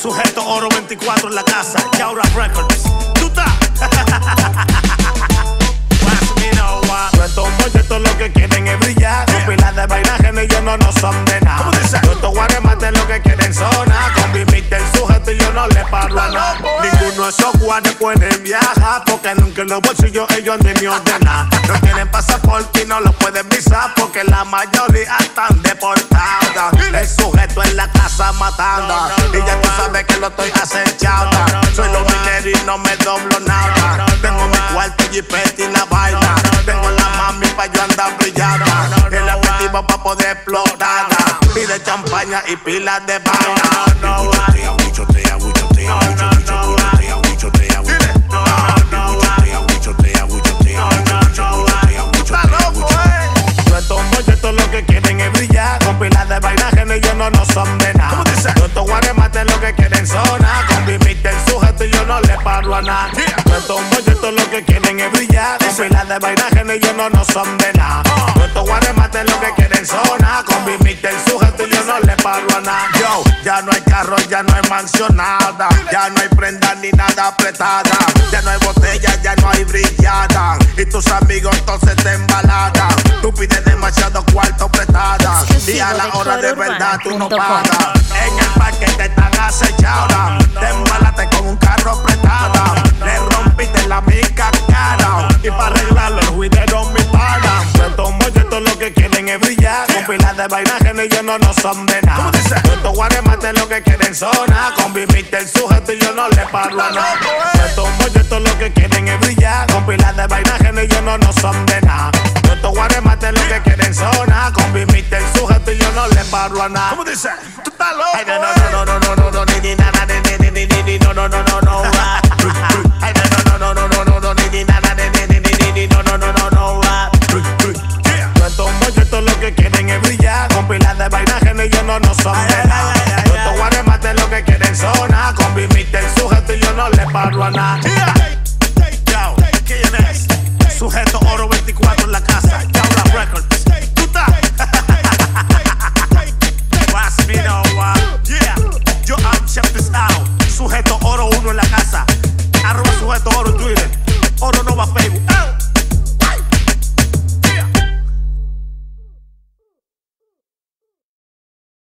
Sujeto Oro 24 en la casa, Yaura Records. ¿Tú estás? Estos molletos lo que quieren es brillar. Con pilas de vainaje ni ellos no son de nada. Estos guaremates lo que quieren sonar. Con viviste el sujeto y yo no le paro a nada. Ninguno de esos guares pueden viajar, porque nunca en los bolsillos ellos ni me ordenan. No tienen pasaporte y no los pueden visar, porque la mayoría están deportadas. El sujeto en la casa matando, y ya tú sabes que lo estoy acechando. Soy los mineros y no me doblo nada. Tengo mi cuarto, jipete y la vaina. Tengo la mami pa' yo andar brillada. El objetivo pa' poder explotarla. Pide champaña y pilas de vaina. Bichotea, bichotea, bichotea, bichotea, bichotea, estos molletos lo que quieren es brillar. Con pilas de vainaje ni ellos no son de nada. Estos guaremates lo que quieren sonar. Con viviste el sujeto y yo no le paro a nada. Estos molletos lo que quieren es brillar. Con pilas de vainaje ni ellos no son de nada. Estos guaremates lo que quieren sonar. Con viviste el sujeto y yo no le paro a nada. Yo, ya no hay carro, ya no hay mansionada. Ya no hay prenda ni nada apretada. Ya no hay botella, ya no hay brillada. Y tus amigos entonces te embaladan. Tú pides demasiado cuarto prestada. Y a la hora de verdad tú no pagas. En el parque te están acechando. Te embalaste con un carro prestado. Le rompiste la mica cara. Y para arreglarlo el juidero mi pana. Estos molletos lo que quieren es brillar. Con pilas de vainaje ni ellos no son de nada. Estos guaremates lo que quieren sonar. Con viviste el sujeto y yo no le paro a nada. Estos molletos lo que quieren es brillar. Con pilas de vainaje ni ellos no son de nada. Estos guaremates lo que quieren sonar. Con viviste el sujeto y yo no le paro a nada. ¿Cómo dice? ¿Tú estás loco? Ay, no, ni nada, ni no, no, no, no, no. Ay, no, ni nada, no. Estos molletos lo que quieren es brillar. Con pilas de vainaje ni ellos no son de nada. Estos guaremates lo que quieren sonar. Con viviste el sujeto y yo no le paro a nada. Yo, ¿quién es? Sujeto